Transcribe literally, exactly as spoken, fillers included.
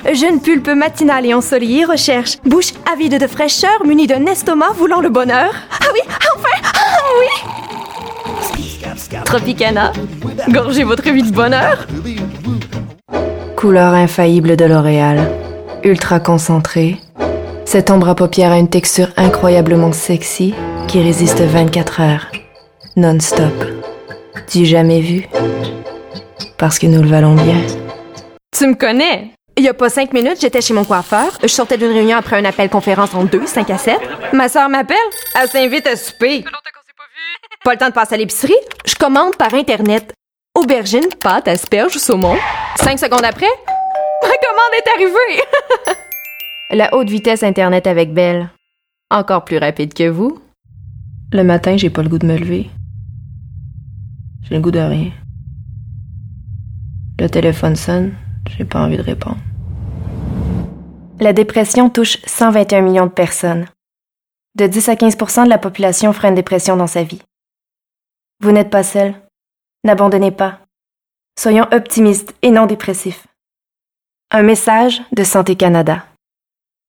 Jeune pulpe matinale et ensoleillée recherche bouche avide de fraîcheur, munie d'un estomac voulant le bonheur. Ah oui, enfin, ah oui! Tropicana, gorgez votre vie de bonheur. Couleur infaillible de L'Oréal, ultra concentrée. Cette ombre à paupières a une texture incroyablement sexy qui résiste vingt-quatre heures, non-stop. Du jamais vu, parce que nous le valons bien. Tu me connais? Il y a pas cinq minutes, j'étais chez mon coiffeur. Je sortais d'une réunion après un appel conférence en deux, cinq à sept. Ma sœur m'appelle. Elle s'invite à souper. Pas le temps de passer à l'épicerie. Je commande par Internet. Aubergine, pâte, asperges, saumon. Cinq secondes après, ma commande est arrivée. La haute vitesse Internet avec Belle. Encore plus rapide que vous. Le matin, j'ai pas le goût de me lever. J'ai le goût de rien. Le téléphone sonne, j'ai pas envie de répondre. La dépression touche cent vingt et un millions de personnes. De dix à quinze pour cent de la population fera une dépression dans sa vie. Vous n'êtes pas seul. N'abandonnez pas. Soyons optimistes et non dépressifs. Un message de Santé Canada.